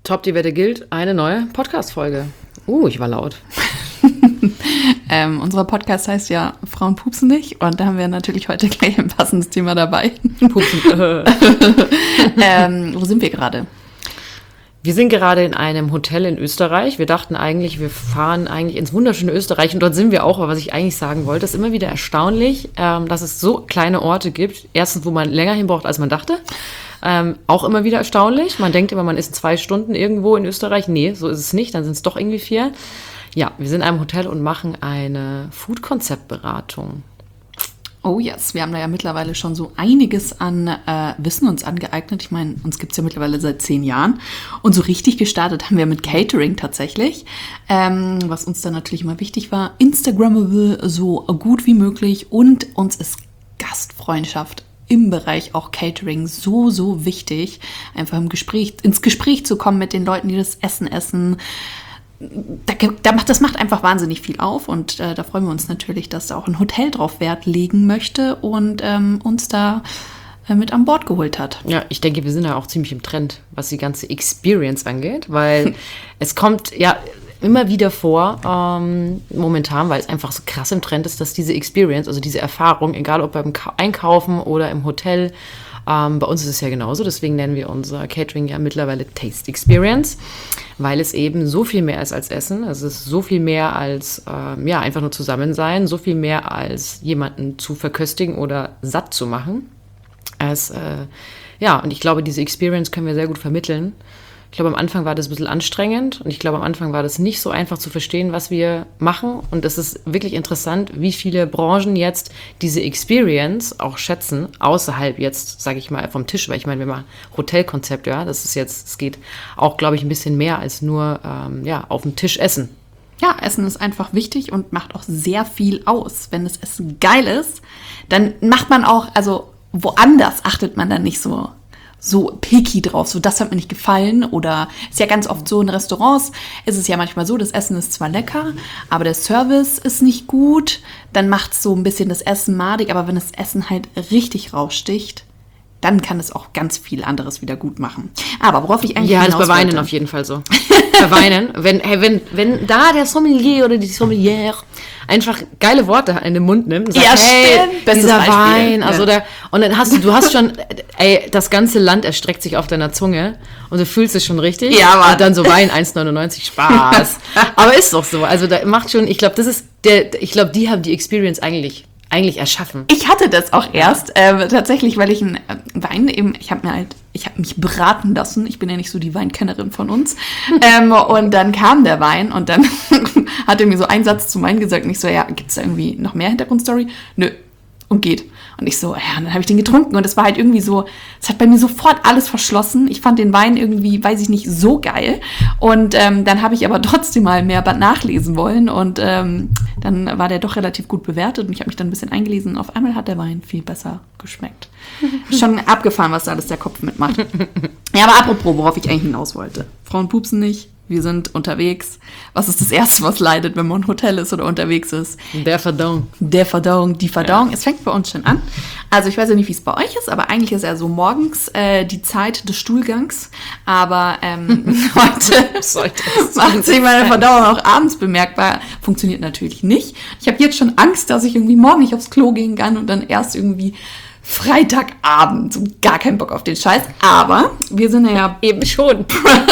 Top, die Wette gilt, eine neue Podcast-Folge. Ich war laut. Unser Podcast heißt ja Frauen pupsen nicht und da haben wir natürlich heute gleich ein passendes Thema dabei. Pupsen. Wo sind wir gerade? Wir sind gerade in einem Hotel in Österreich. Wir dachten eigentlich, wir fahren eigentlich ins wunderschöne Österreich und dort sind wir auch. Aber was ich eigentlich sagen wollte, ist immer wieder erstaunlich, dass es so kleine Orte gibt. Erstens, wo man länger hin braucht, als man dachte. Auch immer wieder erstaunlich. Man denkt immer, man ist 2 Stunden irgendwo in Österreich. Nee, so ist es nicht. Dann sind es doch irgendwie 4. Ja, wir sind in einem Hotel und machen eine Food-Konzept-Beratung. Oh yes, wir haben da ja mittlerweile schon so einiges an Wissen uns angeeignet. Ich meine, uns gibt's ja mittlerweile seit 10 Jahren. Und so richtig gestartet haben wir mit Catering tatsächlich. Was uns dann natürlich immer wichtig war, Instagrammable so gut wie möglich. Und uns ist Gastfreundschaft im Bereich auch Catering so wichtig. Einfach ins Gespräch zu kommen mit den Leuten, die das Essen essen. Das macht einfach wahnsinnig viel auf und da freuen wir uns natürlich, dass da auch ein Hotel drauf Wert legen möchte und uns da mit an Bord geholt hat. Ja, ich denke, wir sind ja auch ziemlich im Trend, was die ganze Experience angeht, weil es kommt ja immer wieder vor, momentan, weil es einfach so krass im Trend ist, dass diese Experience, also diese Erfahrung, egal ob beim Einkaufen oder im Hotel, bei uns ist es ja genauso, deswegen nennen wir unser Catering ja mittlerweile Taste Experience, weil es eben so viel mehr ist als Essen. Es ist so viel mehr als einfach nur zusammen sein, so viel mehr als jemanden zu verköstigen oder satt zu machen. Und ich glaube, diese Experience können wir sehr gut vermitteln. Ich glaube, am Anfang war das ein bisschen anstrengend und ich glaube, am Anfang war das nicht so einfach zu verstehen, was wir machen. Und es ist wirklich interessant, wie viele Branchen jetzt diese Experience auch schätzen, außerhalb jetzt, sage ich mal, vom Tisch. Weil ich meine, wir machen Hotelkonzept, ja, es geht auch, glaube ich, ein bisschen mehr als nur auf dem Tisch essen. Ja, Essen ist einfach wichtig und macht auch sehr viel aus. Wenn das Essen geil ist, dann macht man auch, also woanders achtet man dann nicht so picky drauf, so das hat mir nicht gefallen oder ist ja ganz oft so in Restaurants, ist es ja manchmal so, das Essen ist zwar lecker, aber der Service ist nicht gut, dann macht es so ein bisschen das Essen madig, aber wenn das Essen halt richtig raussticht, dann kann es auch ganz viel anderes wieder gut machen. Aber worauf ich eigentlich das ist bei Weinen auf jeden Fall so. Bei Weinen, wenn da der Sommelier oder die Sommeliere einfach geile Worte in den Mund nimmt und sagt, stimmt. Dieser Wein, also und dann du hast schon, das ganze Land erstreckt sich auf deiner Zunge und du fühlst es schon richtig. Ja, Mann. Und dann so Wein 1,99, Spaß. Aber ist doch so, also da macht schon, ich glaube, die haben die Experience eigentlich erschaffen. Ich hatte das auch erst, tatsächlich, weil ich einen Wein eben, ich habe mich beraten lassen, ich bin ja nicht so die Weinkennerin von uns, und dann kam der Wein und dann hat er mir so einen Satz zum Wein gesagt und ich so, ja, gibt's da irgendwie noch mehr Hintergrundstory? Nö. Und geht. Und ich so, ja, und dann habe ich den getrunken und es war halt irgendwie so, es hat bei mir sofort alles verschlossen. Ich fand den Wein irgendwie, weiß ich nicht, so geil. Und dann habe ich aber trotzdem mal mehr nachlesen wollen und dann war der doch relativ gut bewertet und ich habe mich dann ein bisschen eingelesen und auf einmal hat der Wein viel besser geschmeckt. Schon abgefahren, was da alles der Kopf mitmacht. Ja, aber apropos, worauf ich eigentlich hinaus wollte. Frauen pupsen nicht. Wir sind unterwegs. Was ist das Erste, was leidet, wenn man im Hotel ist oder unterwegs ist? Der Verdauung. Die Verdauung. Ja. Es fängt bei uns schon an. Also ich weiß ja nicht, wie es bei euch ist, aber eigentlich ist ja so morgens die Zeit des Stuhlgangs. Aber heute macht sich meine Verdauung auch abends bemerkbar. Funktioniert natürlich nicht. Ich habe jetzt schon Angst, dass ich irgendwie morgen nicht aufs Klo gehen kann und dann erst irgendwie Freitagabend, so gar keinen Bock auf den Scheiß, aber wir sind ja eben schon.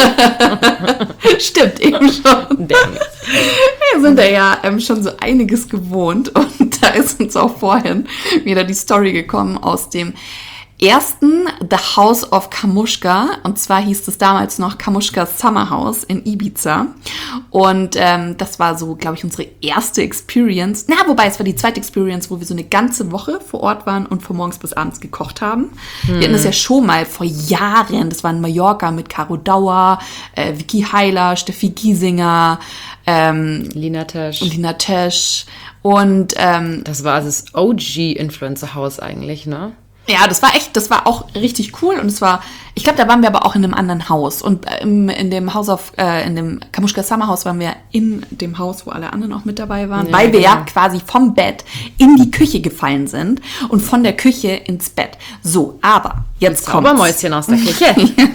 Stimmt, eben schon. Wir sind ja schon so einiges gewohnt und da ist uns auch vorhin wieder die Story gekommen aus dem ersten The House of Kamushka, und zwar hieß es damals noch Kamushka Summer House in Ibiza und das war so, glaube ich, unsere erste Experience, wobei es war die zweite Experience, wo wir so eine ganze Woche vor Ort waren und von morgens bis abends gekocht haben. Wir hatten das ja schon mal vor Jahren, das war in Mallorca mit Caro Dauer, Vicky Heiler, Steffi Giesinger, Lina Tesch und das war das OG-Influencer-Haus eigentlich, ne? Ja, das war auch richtig cool und ich glaube, da waren wir aber auch in einem anderen Haus und in dem Kamushka Summer House waren wir in dem Haus, wo alle anderen auch mit dabei waren, Ja, weil wir ja genau. quasi vom Bett in die Küche gefallen sind und von der Küche ins Bett. So, aber jetzt kommt's. Zaubermäuschen aus der Küche.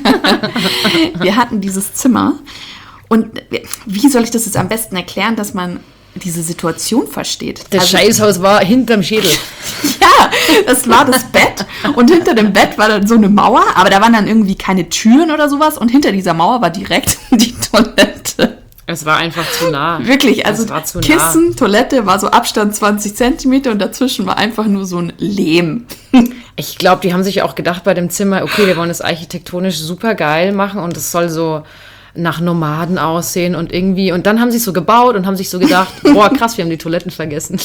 Wir hatten dieses Zimmer und wie soll ich das jetzt am besten erklären, dass man diese Situation versteht? Das Scheißhaus war hinterm Schädel. Ja, das war das Bett und hinter dem Bett war dann so eine Mauer, aber da waren dann irgendwie keine Türen oder sowas und hinter dieser Mauer war direkt die Toilette. Es war einfach zu nah. Wirklich, also Es war zu nah. Kissen, Toilette war so Abstand 20 Zentimeter und dazwischen war einfach nur so ein Lehm. Ich glaube, die haben sich auch gedacht bei dem Zimmer, okay, wir wollen es architektonisch super geil machen und es soll so nach Nomaden aussehen und irgendwie, und dann haben sie es so gebaut und haben sich so gedacht, boah, krass, wir haben die Toiletten vergessen.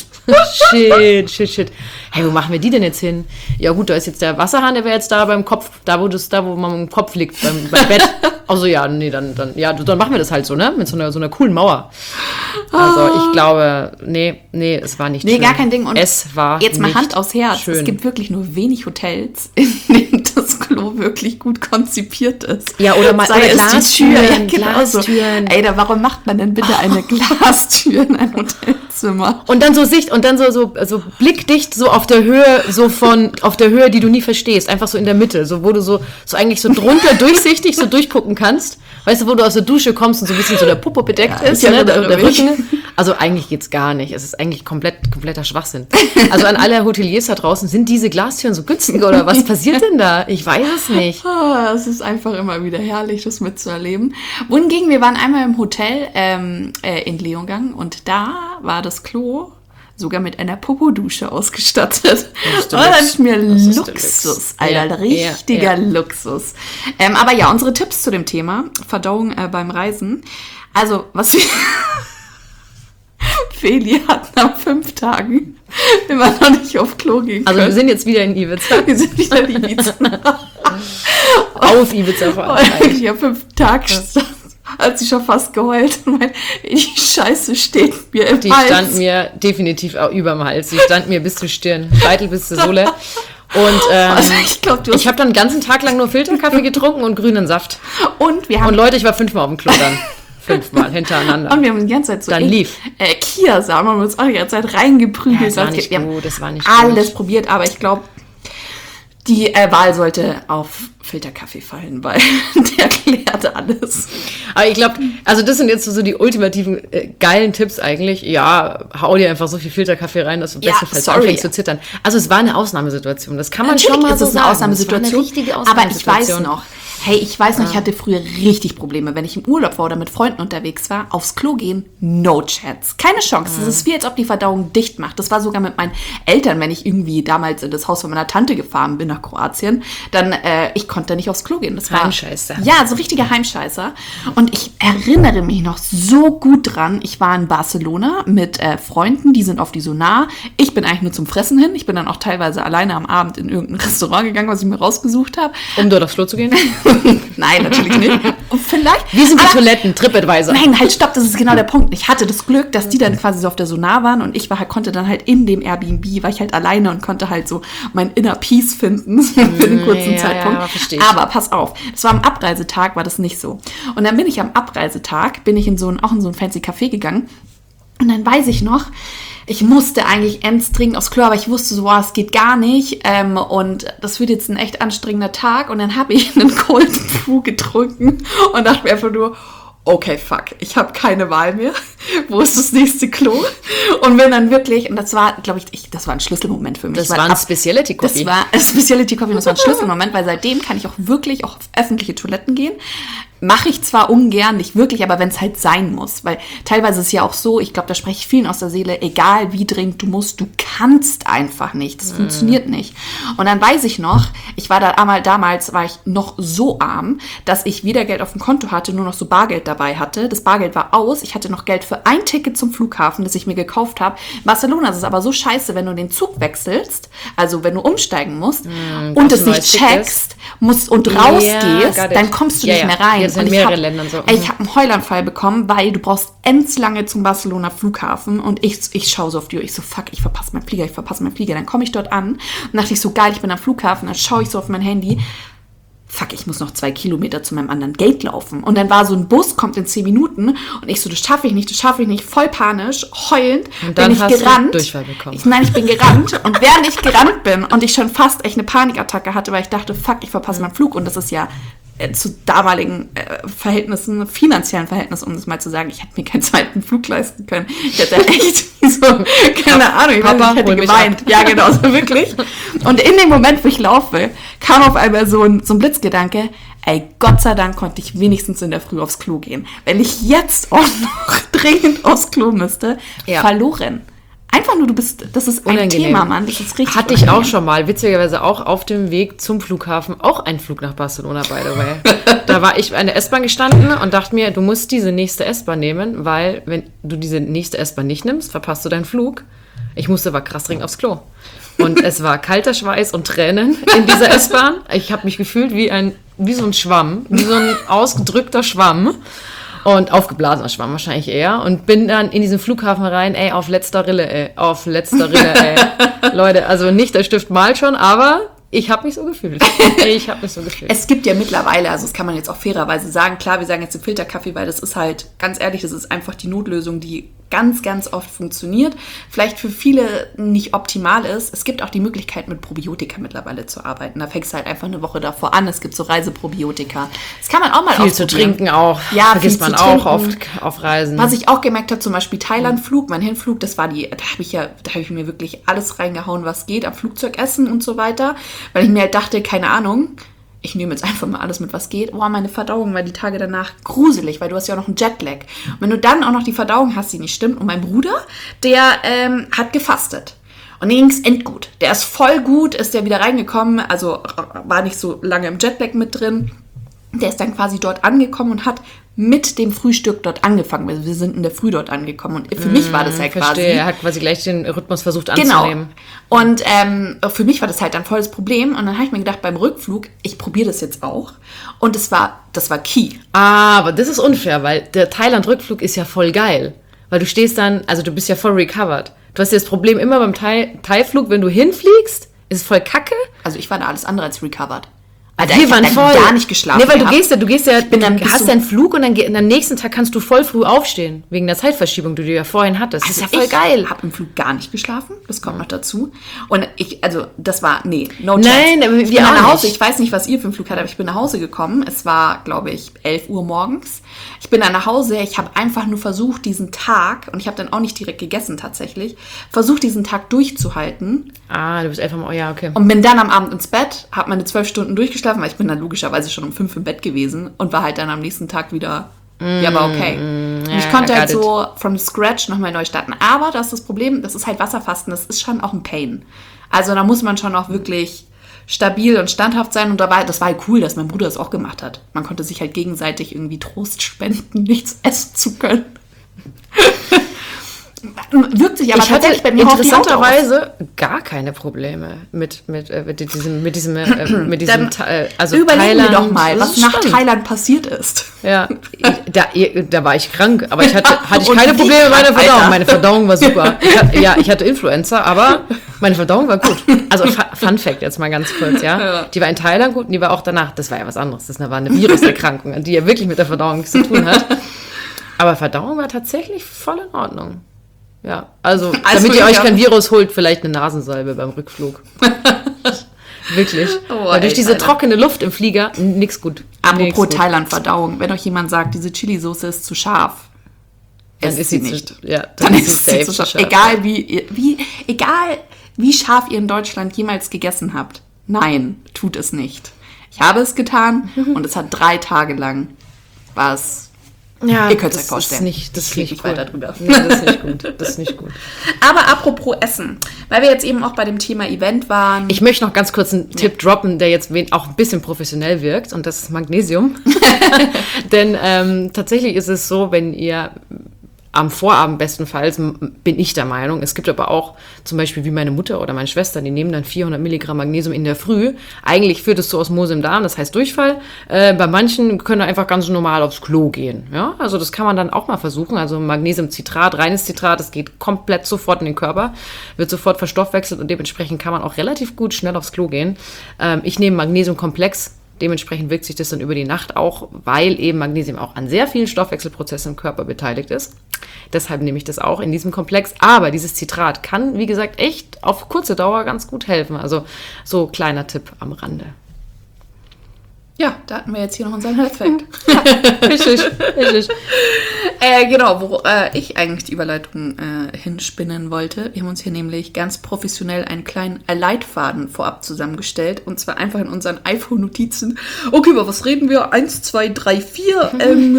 Shit. Hey, wo machen wir die denn jetzt hin? Ja gut, da ist jetzt der Wasserhahn, der wäre jetzt da beim Kopf, da wo man im Kopf liegt, beim Bett. Also ja, nee, dann machen wir das halt so, ne? Mit so einer coolen Mauer. Also ich glaube, nee, es war nicht schön. Nee, gar kein Ding. Und es war jetzt mal nicht Hand aufs Herz. schön. Es gibt wirklich nur wenig Hotels, in denen das Klo wirklich gut konzipiert ist. Ja, oder mal Sei oder es Glastüren, die Tür. Ja, genau so. Glastüren. Ey, warum macht man denn bitte eine Glastür in ein Hotelzimmer? Und dann so Sicht und dann so blickdicht so auf der Höhe, auf der Höhe, die du nie verstehst, einfach so in der Mitte, so wo du so eigentlich so drunter durchsichtig so durchgucken kannst. Weißt du, wo du aus der Dusche kommst und so ein bisschen so der Popo bedeckt ist, ich ne, erinnere der mich. Rücken. Also eigentlich geht's gar nicht. Es ist eigentlich kompletter Schwachsinn. Also an alle Hoteliers da draußen, sind diese Glastüren so günstig oder was passiert denn da? Ich weiß es nicht. Es ist einfach immer wieder herrlich, das mitzuerleben. Wohingegen, wir waren einmal im Hotel in Leongang und da war das Klo sogar mit einer Popodusche ausgestattet. Und dann ist mir Luxus, Alter, Ja, richtiger ja. Luxus. Aber ja, unsere Tipps zu dem Thema Verdauung beim Reisen. Also, was wir... Feli hat nach 5 Tagen immer noch nicht auf Klo gehen können. Also wir sind jetzt wieder in Ibiza. Wir sind wieder in Ibiza. Auf Ibiza vor allem. Und ich habe 5 Tage hat sie schon fast geheult und meint, die Scheiße steht mir im Die Hals. stand mir definitiv auch überm Hals. Die stand mir bis zur Stirn, Scheitel bis zur Sohle. Und Also ich glaube, du hast... ich habe dann den ganzen Tag lang nur Filterkaffee getrunken und grünen Saft. Und wir Und haben... Leute, ich war 5-mal auf dem Klo dann. 5-mal hintereinander. Und wir haben die ganze Zeit so... Dann lief. Kiasamen haben wir uns auch die ganze Zeit reingeprügelt. Das war Also, nicht wir haben gut, das war nicht alles gut. probiert, aber ich glaube, die Wahl sollte auf Filterkaffee fallen, weil der klärt alles. Aber ich glaube, also das sind jetzt so die ultimativen geilen Tipps eigentlich. Ja, hau dir einfach so viel Filterkaffee rein, dass du Ja, bestenfalls sorry. anfängst zu zittern. Also es war eine Ausnahmesituation. Das kann man Natürlich schon mal ist so es eine sagen. Ausnahmesituation, Es war eine richtige aber ich Ausnahmesituation. weiß noch, ich hatte früher richtig Probleme, wenn ich im Urlaub war oder mit Freunden unterwegs war, aufs Klo gehen, no chance. Keine Chance. Das ist wie, als ob die Verdauung dicht macht. Das war sogar mit meinen Eltern, wenn ich irgendwie damals in das Haus von meiner Tante gefahren bin nach Kroatien, dann, ich konnte nicht aufs Klo gehen. Das war Heimscheißer. Ja, so richtiger Heimscheißer. Und ich erinnere mich noch so gut dran, ich war in Barcelona mit Freunden, die sind auf die Sonar. Ich bin eigentlich nur zum Fressen hin. Ich bin dann auch teilweise alleine am Abend in irgendein Restaurant gegangen, was ich mir rausgesucht habe. Um dort aufs Klo zu gehen? Nein, natürlich nicht. Und vielleicht. Wie sind die aber- Toiletten? TripAdvisor. Nein, halt, stopp, das ist genau der Punkt. Ich hatte das Glück, dass die dann quasi so auf der Sonar waren und ich konnte dann halt in dem Airbnb, war ich halt alleine und konnte halt so mein Inner Peace finden für den kurzen Ja, Zeitpunkt. ja, verstehe ich. Aber pass auf, das war am Abreisetag, war das nicht so. Und dann bin ich am Abreisetag, in so ein fancy Café gegangen. Und dann weiß ich noch, ich musste eigentlich dringend aufs Klo, aber ich wusste so, es geht gar nicht. Und das wird jetzt ein echt anstrengender Tag. Und dann habe ich einen Cold Brew getrunken und dachte mir einfach nur, okay, fuck, ich habe keine Wahl mehr. Wo ist das nächste Klo? Und bin dann wirklich, und das war, glaube ich, das war ein Schlüsselmoment für mich. Das weil war ein Speciality Coffee. Das war ein Speciality Coffee und das war ein Schlüsselmoment, weil seitdem kann ich auch wirklich auch auf öffentliche Toiletten gehen. Mache ich zwar ungern, nicht wirklich, aber wenn es halt sein muss. Weil teilweise ist es ja auch so, ich glaube, da spreche ich vielen aus der Seele, egal wie dringend du musst, du kannst einfach nicht. Das funktioniert nicht. Und dann weiß ich noch, ich war damals war ich noch so arm, dass ich weder Geld auf dem Konto hatte, nur noch so Bargeld dabei hatte. Das Bargeld war aus. Ich hatte noch Geld für ein Ticket zum Flughafen, das ich mir gekauft habe. In Barcelona ist es aber so scheiße, wenn du den Zug wechselst, also wenn du umsteigen musst und brauchst es ein nicht neues Ticket. checkst, musst und rausgehst, got it. dann kommst du Ja, nicht ja. mehr rein. Ja, ist ja in mehreren Ländern so. Ich habe einen Heulanfall bekommen, weil du brauchst endlange zum Barcelona Flughafen und ich schaue so auf die Uhr, ich so, fuck, ich verpasse meinen Flieger. Dann komme ich dort an und dachte ich so, geil, ich bin am Flughafen, dann schaue ich so auf mein Handy, fuck, ich muss noch 2 Kilometer zu meinem anderen Gate laufen. Und dann war so ein Bus, kommt in 10 Minuten und ich so, das schaffe ich nicht, voll panisch, heulend, und dann bin ich gerannt. Durchfall bekommen. Ich bin gerannt und während ich gerannt bin und ich schon fast echt eine Panikattacke hatte, weil ich dachte, fuck, ich verpasse meinen Flug und das ist ja zu damaligen Verhältnissen, finanziellen Verhältnissen, um das mal zu sagen, ich hätte mir keinen zweiten Flug leisten können. Ich hätte echt so, keine Ahnung, ich hätte geweint. Ja, genau, so wirklich. Und in dem Moment, wo ich laufe, kam auf einmal so ein Blitzgedanke, ey, Gott sei Dank konnte ich wenigstens in der Früh aufs Klo gehen. Wenn ich jetzt auch noch dringend aufs Klo müsste, verloren. Einfach nur, das ist ein unangenehm. Thema, Mann. Das ist richtig Hatte ich auch schon mal, witzigerweise auch auf dem Weg zum Flughafen, auch einen Flug nach Barcelona, by the way. Da war ich an der S-Bahn gestanden und dachte mir, du musst diese nächste S-Bahn nehmen, weil wenn du diese nächste S-Bahn nicht nimmst, verpasst du deinen Flug. Ich musste aber krass dringend aufs Klo. Und es war kalter Schweiß und Tränen in dieser S-Bahn. Ich habe mich gefühlt wie so ein Schwamm, wie so ein ausgedrückter Schwamm. Und aufgeblasener Schwamm wahrscheinlich eher. Und bin dann in diesen Flughafen rein, auf letzter Rille, ey. Leute, also nicht der Stift malt schon, aber ich habe mich so gefühlt. Es gibt ja mittlerweile, also das kann man jetzt auch fairerweise sagen, klar, wir sagen jetzt den Filterkaffee, weil das ist halt, ganz ehrlich, das ist einfach die Notlösung, die ganz, ganz oft funktioniert, vielleicht für viele nicht optimal ist. Es gibt auch die Möglichkeit, mit Probiotika mittlerweile zu arbeiten. Da fängst du halt einfach eine Woche davor an. Es gibt so Reiseprobiotika. Das kann man auch mal ausprobieren. Viel zu trinken auch. Ja, vergisst man auch oft auf Reisen. Was ich auch gemerkt habe, zum Beispiel Thailand-Flug, mein Hinflug, da habe ich mir wirklich alles reingehauen, was geht, am Flugzeugessen und so weiter, weil ich mir halt dachte, keine Ahnung, ich nehme jetzt einfach mal alles mit, was geht. Oh, meine Verdauung war die Tage danach gruselig, weil du hast ja auch noch einen Jetlag. Und wenn du dann auch noch die Verdauung hast, die nicht stimmt. Und mein Bruder, der hat gefastet. Und dem ging es endgut. Der ist voll gut, ist der wieder reingekommen. Also war nicht so lange im Jetlag mit drin. Der ist dann quasi dort angekommen und hat mit dem Frühstück dort angefangen. Also wir sind in der Früh dort angekommen. Und für mich war das halt quasi... Er hat quasi gleich den Rhythmus versucht anzunehmen. Genau. Und für mich war das halt ein volles Problem. Und dann habe ich mir gedacht, beim Rückflug, ich probiere das jetzt auch. Und das war key. Aber das ist unfair, weil der Thailand-Rückflug ist ja voll geil. Weil du stehst dann, also du bist ja voll recovered. Du hast ja das Problem immer beim Thai-Flug, wenn du hinfliegst, ist es voll kacke. Also ich war da alles andere als recovered. Alter, wir waren voll gar nicht geschlafen. Nee, weil du hast deinen Flug und dann am nächsten Tag kannst du voll früh aufstehen. Wegen der Zeitverschiebung, die du ja vorhin hattest. Also das ist ja voll geil. Ich habe im Flug gar nicht geschlafen. Das kommt noch dazu. Und no chance. Nein, ich bin nach Hause. Ich weiß nicht, was ihr für einen Flug hattet, aber ich bin nach Hause gekommen. Es war, glaube ich, 11 Uhr morgens. Ich bin dann nach Hause. Ich habe einfach nur versucht, diesen Tag, und ich habe dann auch nicht direkt gegessen tatsächlich, versucht, diesen Tag durchzuhalten. Du bist einfach mal, ja, okay. Und bin dann am Abend ins Bett, habe meine 12 Stunden durchgeschlafen, weil ich bin dann logischerweise schon um 5 im Bett gewesen und war halt dann am nächsten Tag wieder, war okay. Und ich konnte halt so from scratch nochmal neu starten. Aber das ist das Problem, das ist halt Wasserfasten, das ist schon auch ein Pain. Also da muss man schon auch wirklich stabil und standhaft sein. Und das war halt cool, dass mein Bruder das auch gemacht hat. Man konnte sich halt gegenseitig irgendwie Trost spenden, nichts essen zu können. Wirkt sich aber tatsächlich bei mir interessanterweise gar keine Probleme mit diesem also überlegen wir doch mal, was nach Thailand passiert ist. Ja, da war ich krank, aber hatte ich keine Probleme mit meiner Verdauung. Alter. Meine Verdauung war super. Ich hatte Influenza, aber meine Verdauung war gut. Also Fun Fact jetzt mal ganz kurz, ja. Die war in Thailand gut und die war auch danach, das war ja was anderes. Das war eine Viruserkrankung, die ja wirklich mit der Verdauung nichts zu tun hat. Aber Verdauung war tatsächlich voll in Ordnung. Ja, also damit ihr euch kein Virus holt, vielleicht eine Nasensalbe beim Rückflug. Wirklich. Weil durch diese trockene Luft im Flieger, nix gut. Apropos Thailand-Verdauung, wenn euch jemand sagt, diese Chili-Soße ist zu scharf, dann ist sie nicht. Dann ist sie zu scharf. Egal wie scharf ihr in Deutschland jemals gegessen habt. Nein, tut es nicht. Ich habe es getan und es hat 3 Tage lang was. Ja, ihr könnt es euch vorstellen. Das ist nicht weiter drüber. Nee, das ist nicht gut. Aber apropos Essen, weil wir jetzt eben auch bei dem Thema Event waren. Ich möchte noch ganz kurz einen Tipp droppen, der jetzt auch ein bisschen professionell wirkt, und das ist Magnesium. Denn tatsächlich ist es so, wenn ihr am Vorabend bestenfalls, bin ich der Meinung. Es gibt aber auch zum Beispiel wie meine Mutter oder meine Schwester, die nehmen dann 400 Milligramm Magnesium in der Früh. Eigentlich führt es zu Osmose im Darm, das heißt Durchfall. Bei manchen können einfach ganz normal aufs Klo gehen. Ja? Also das kann man dann auch mal versuchen. Also Magnesiumcitrat, reines Citrat, das geht komplett sofort in den Körper, wird sofort verstoffwechselt und dementsprechend kann man auch relativ gut schnell aufs Klo gehen. Ich nehme Magnesiumkomplex. Dementsprechend wirkt sich das dann über die Nacht auch, weil eben Magnesium auch an sehr vielen Stoffwechselprozessen im Körper beteiligt ist. Deshalb nehme ich das auch in diesem Komplex. Aber dieses Citrat kann, wie gesagt, echt auf kurze Dauer ganz gut helfen. Also so kleiner Tipp am Rande. Ja, da hatten wir jetzt hier noch unseren Health Fact. Richtig. Genau, wo ich eigentlich die Überleitung hinspinnen wollte. Wir haben uns hier nämlich ganz professionell einen kleinen Leitfaden vorab zusammengestellt. Und zwar einfach in unseren iPhone-Notizen. Okay, über was reden wir? 1, 2, 3, 4.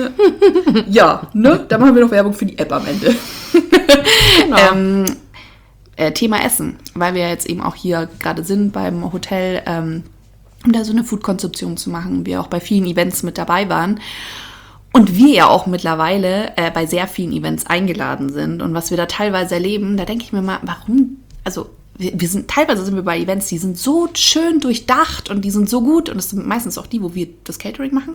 Ja, ne? Da machen wir noch Werbung für die App am Ende. Genau. Thema Essen. Weil wir jetzt eben auch hier gerade sind beim Hotel, um da so eine Food-Konzeption zu machen. Wir auch bei vielen Events mit dabei waren. Und wir ja auch mittlerweile bei sehr vielen Events eingeladen sind. Und was wir da teilweise erleben, da denke ich mir mal, warum, also teilweise sind wir bei Events, die sind so schön durchdacht und die sind so gut. Und das sind meistens auch die, wo wir das Catering machen.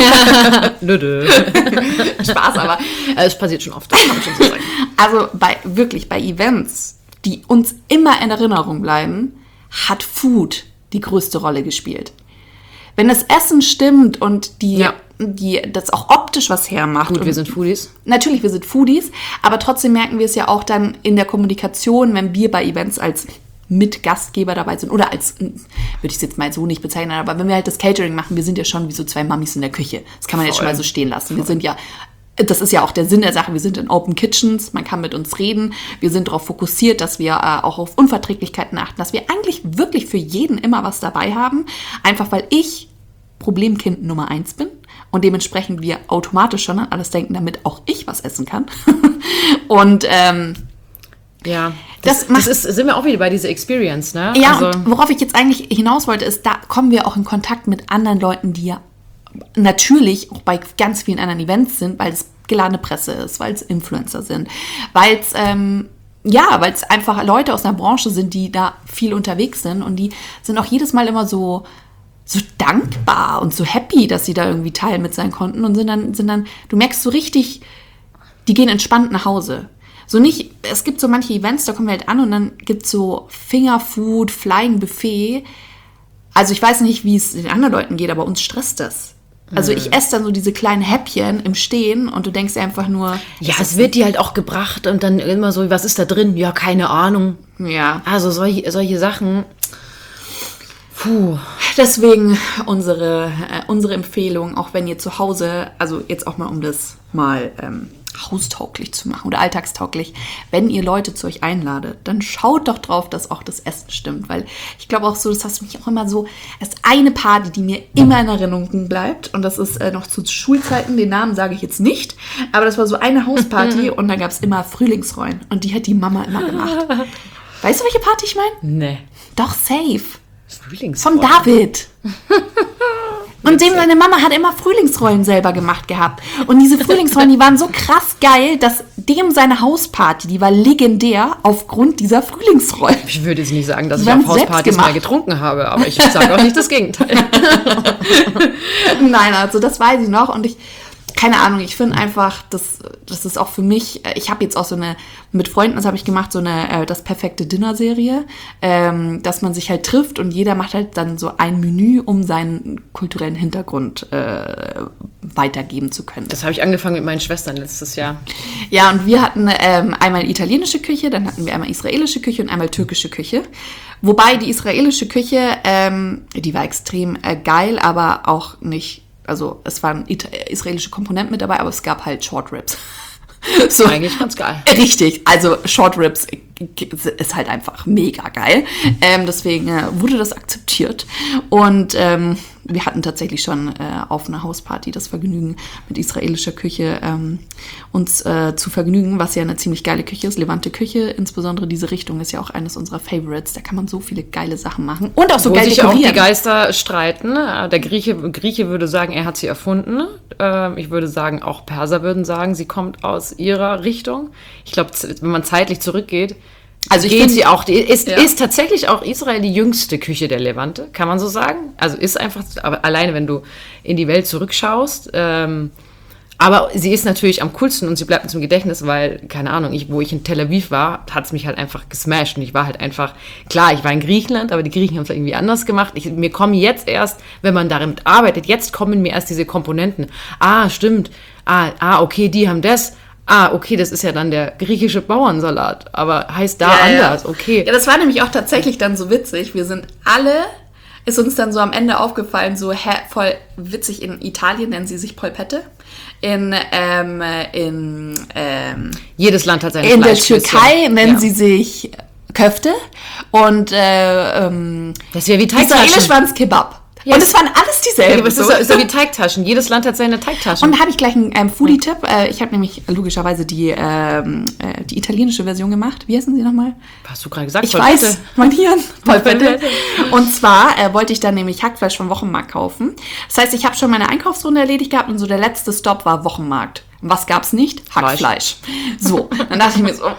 Nö. Spaß, aber es passiert schon oft, das kann man schon so sagen. Also bei Events, die uns immer in Erinnerung bleiben, hat Food die größte Rolle gespielt. Wenn das Essen stimmt und das auch optisch was hermacht. Gut, wir sind Foodies. Natürlich, wir sind Foodies, aber trotzdem merken wir es ja auch dann in der Kommunikation, wenn wir bei Events als Mitgastgeber dabei sind oder als, würde ich es jetzt mal so nicht bezeichnen, aber wenn wir halt das Catering machen, wir sind ja schon wie so zwei Mamis in der Küche. Das kann man jetzt schon mal so stehen lassen. Wir sind ja, das ist ja auch der Sinn der Sache, wir sind in Open Kitchens, man kann mit uns reden, wir sind darauf fokussiert, dass wir auch auf Unverträglichkeiten achten, dass wir eigentlich wirklich für jeden immer was dabei haben, einfach weil ich Problemkind Nummer 1 bin und dementsprechend wir automatisch schon an alles denken, damit auch ich was essen kann. Und ja, sind wir auch wieder bei dieser Experience, ne? Ja, also, und worauf ich jetzt eigentlich hinaus wollte, ist, da kommen wir auch in Kontakt mit anderen Leuten, die ja natürlich auch bei ganz vielen anderen Events sind, weil es geladene Presse ist, weil es Influencer sind, weil es einfach Leute aus einer Branche sind, die da viel unterwegs sind und die sind auch jedes Mal immer so dankbar und so happy, dass sie da irgendwie Teil mit sein konnten und sind dann, du merkst so richtig, die gehen entspannt nach Hause. So nicht, es gibt so manche Events, da kommen wir halt an und dann gibt es so Fingerfood, Flying Buffet. Also ich weiß nicht, wie es den anderen Leuten geht, aber uns stresst das. Also ich esse dann so diese kleinen Häppchen im Stehen und du denkst einfach nur... Ja, es wird dir halt auch gebracht und dann immer so, was ist da drin? Ja, keine Ahnung. Ja. Also solche Sachen... Puh. Deswegen unsere Empfehlung, auch wenn ihr zu Hause, also jetzt auch mal um das mal haustauglich zu machen oder alltagstauglich, wenn ihr Leute zu euch einladet, dann schaut doch drauf, dass auch das Essen stimmt, weil ich glaube auch so, das hast du mich auch immer so, es ist eine Party, die mir immer in Erinnerung bleibt und das ist noch zu Schulzeiten, den Namen sage ich jetzt nicht, aber das war so eine Hausparty und da gab es immer Frühlingsrollen und die hat die Mama immer gemacht. Weißt du, welche Party ich meine? Nee. Doch, safe. Frühlingsrollen. Von David. Und seine Mama hat immer Frühlingsrollen selber gemacht gehabt. Und diese Frühlingsrollen, die waren so krass geil, dass seine Hausparty, die war legendär aufgrund dieser Frühlingsrollen. Ich würde jetzt nicht sagen, dass ich auf Hauspartys mal getrunken habe, aber ich sage auch nicht das Gegenteil. Nein, also das weiß ich noch und keine Ahnung, ich finde einfach, das ist auch für mich, ich habe jetzt auch so mit Freunden, das habe ich gemacht, so eine das perfekte Dinner-Serie, dass man sich halt trifft und jeder macht halt dann so ein Menü, um seinen kulturellen Hintergrund weitergeben zu können. Das habe ich angefangen mit meinen Schwestern letztes Jahr. Ja, und wir hatten einmal italienische Küche, dann hatten wir einmal israelische Küche und einmal türkische Küche. Wobei die israelische Küche, die war extrem geil, aber auch nicht. Also es waren israelische Komponenten mit dabei, aber es gab halt Short Ribs. So, eigentlich ganz geil. Richtig, also Short Ribs ist halt einfach mega geil. Deswegen wurde das akzeptiert. Und wir hatten tatsächlich schon auf einer Hausparty das Vergnügen, mit israelischer Küche uns zu vergnügen, was ja eine ziemlich geile Küche ist. Levante Küche, insbesondere diese Richtung, ist ja auch eines unserer Favorites. Da kann man so viele geile Sachen machen. Und auch so geil dekorieren. Wo sich auch die Geister streiten. Der Grieche würde sagen, er hat sie erfunden. Ich würde sagen, auch Perser würden sagen, sie kommt aus ihrer Richtung. Ich glaube, wenn man zeitlich zurückgeht, Also ich geht finde sie auch, ist tatsächlich auch Israel die jüngste Küche der Levante, kann man so sagen. Also ist einfach, aber alleine wenn du in die Welt zurückschaust, aber sie ist natürlich am coolsten und sie bleibt uns im Gedächtnis, weil, keine Ahnung, wo ich in Tel Aviv war, hat es mich halt einfach gesmashed. Und ich war halt einfach, klar, ich war in Griechenland, aber die Griechen haben es irgendwie anders gemacht. Mir kommen jetzt erst, wenn man damit arbeitet, jetzt kommen mir erst diese Komponenten. Ah, stimmt. Okay, die haben das. Okay, das ist ja dann der griechische Bauernsalat, aber heißt da anders, okay. Ja, das war nämlich auch tatsächlich dann so witzig. Wir sind alle, ist uns dann so am Ende aufgefallen, so voll witzig, in Italien nennen sie sich Polpette. Jedes Land hat seine In der Fleischklößchen. Türkei nennen sie sich Köfte und Das wäre wie israelisch Teigtaschen. waren es Kebab. Ja, Und es waren alles dieselben. Aber es ist so wie Teigtaschen. Jedes Land hat seine Teigtaschen. Und da habe ich gleich einen Foodie-Tipp. Ich habe nämlich logischerweise die italienische Version gemacht. Wie heißen sie nochmal? Hast du gerade gesagt? Ich Polpette? weiß, mein Hirn. Polpette. Und zwar wollte ich dann nämlich Hackfleisch vom Wochenmarkt kaufen. Das heißt, ich habe schon meine Einkaufsrunde erledigt gehabt und so der letzte Stopp war Wochenmarkt. Was gab's nicht? Hackfleisch. So, dann dachte ich mir so,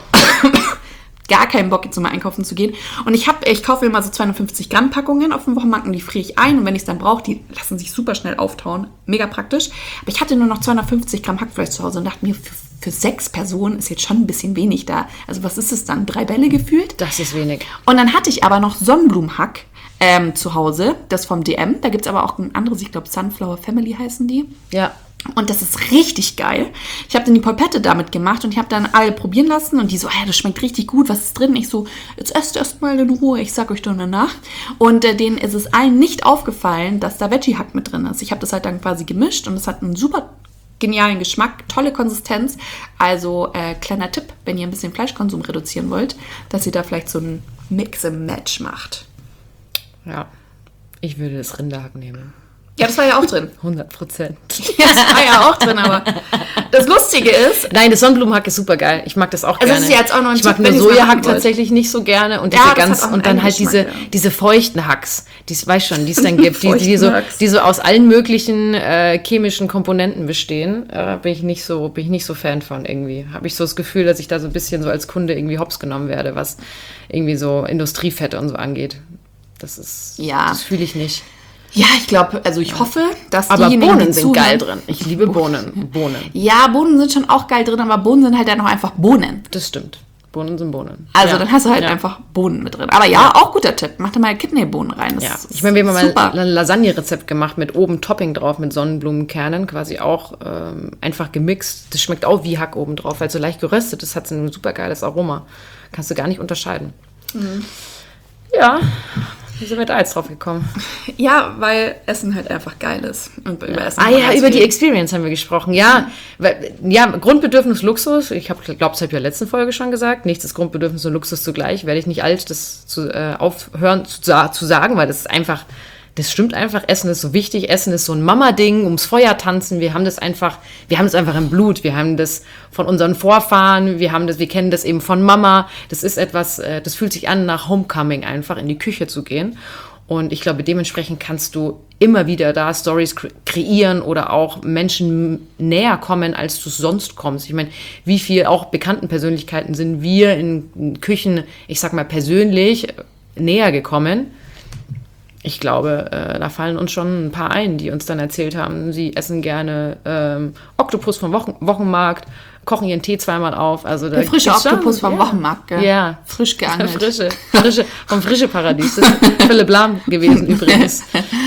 gar keinen Bock, jetzt mal einkaufen zu gehen. Und ich kaufe immer so 250 Gramm Packungen auf dem Wochenmarkt und die friere ich ein. Und wenn ich es dann brauche, die lassen sich super schnell auftauen. Mega praktisch. Aber ich hatte nur noch 250 Gramm Hackfleisch zu Hause und dachte mir, für 6 Personen ist jetzt schon ein bisschen wenig da. Also was ist es dann? 3 Bälle gefühlt? Das ist wenig. Und dann hatte ich aber noch Sonnenblumenhack zu Hause, das vom DM. Da gibt es aber auch ein anderes, ich glaube Sunflower Family heißen die. Ja. Und das ist richtig geil. Ich habe dann die Polpette damit gemacht und ich habe dann alle probieren lassen und die so, das schmeckt richtig gut, was ist drin? Ich so, jetzt esst erst mal in Ruhe, ich sag euch dann danach. Und denen ist es allen nicht aufgefallen, dass da Veggie-Hack mit drin ist. Ich habe das halt dann quasi gemischt und es hat einen super genialen Geschmack, tolle Konsistenz. Also kleiner Tipp, wenn ihr ein bisschen Fleischkonsum reduzieren wollt, dass ihr da vielleicht so ein Mix-and-Match macht. Ja. Ich würde das Rinderhack nehmen. Ja, das war ja auch drin. 100%. Ja, das war ja auch drin, aber das Lustige ist... Nein, das Sonnenblumenhack ist super geil. Ich mag das auch Also gerne. das ist ja jetzt auch noch ein Ich mag Tipp, nur wenn ihr's mal Sojahack haben wollt. tatsächlich nicht so gerne. Und Ja, diese das ganz, hat auch und einen dann halt Geschmack, ja. diese feuchten Hacks. Die es dann gibt, die Feuchten so, Hacks. die so aus allen möglichen chemischen Komponenten bestehen. Bin ich nicht so Fan von irgendwie. Habe ich so das Gefühl, dass ich da so ein bisschen so als Kunde irgendwie hops genommen werde, was irgendwie so Industriefette und so angeht. Das fühle ich nicht. Ja, ich glaube, also ich hoffe, dass Aber diejenigen, Bohnen die sind geil zuhören- drin. Ich liebe Bohnen. Ja, Bohnen sind schon auch geil drin, aber Bohnen sind halt dann auch einfach Bohnen. Das stimmt. Bohnen sind Bohnen. Also Ja. dann hast du halt Ja. einfach Bohnen mit drin. Aber ja, auch guter Tipp. Mach da mal Kidneybohnen rein. Das Ja, ist ich meine, wir haben mal super. ein Lasagne-Rezept gemacht mit oben Topping drauf, mit Sonnenblumenkernen, quasi auch einfach gemixt. Das schmeckt auch wie Hack oben drauf, weil so leicht geröstet ist, hat ein super geiles Aroma. Kannst du gar nicht unterscheiden. Ja, wie sind wir da jetzt drauf gekommen? Ja, weil Essen halt einfach geil ist. Und über Essen Ah kann man ja, ganz über die viel- Experience haben wir gesprochen. Ja, Grundbedürfnis Luxus. Ich glaube, das habe ich in der letzten Folge schon gesagt. Nichts ist Grundbedürfnis und Luxus zugleich. Werde ich nicht alt, das aufhören zu sagen, weil das ist einfach, das stimmt einfach. Essen ist so wichtig. Essen ist so ein Mama-Ding, ums Feuer tanzen. Wir haben das einfach im Blut. Wir haben das von unseren Vorfahren. Wir kennen das eben von Mama. Das ist etwas, das fühlt sich an nach Homecoming einfach, in die Küche zu gehen. Und ich glaube, dementsprechend kannst du immer wieder da Stories kreieren oder auch Menschen näher kommen, als du sonst kommst. Ich meine, wie viel auch bekannten Persönlichkeiten sind wir in Küchen, ich sag mal persönlich, näher gekommen. Ich glaube, da fallen uns schon ein paar ein, die uns dann erzählt haben, sie essen gerne Oktopus vom Wochenmarkt, kochen ihren Tee zweimal auf. Also da Der frische gibt's schon- Oktopus vom Wochenmarkt, gell? Ja. Frisch geangelt. Vom frische Paradies. Das ist Philipp Lahm gewesen übrigens.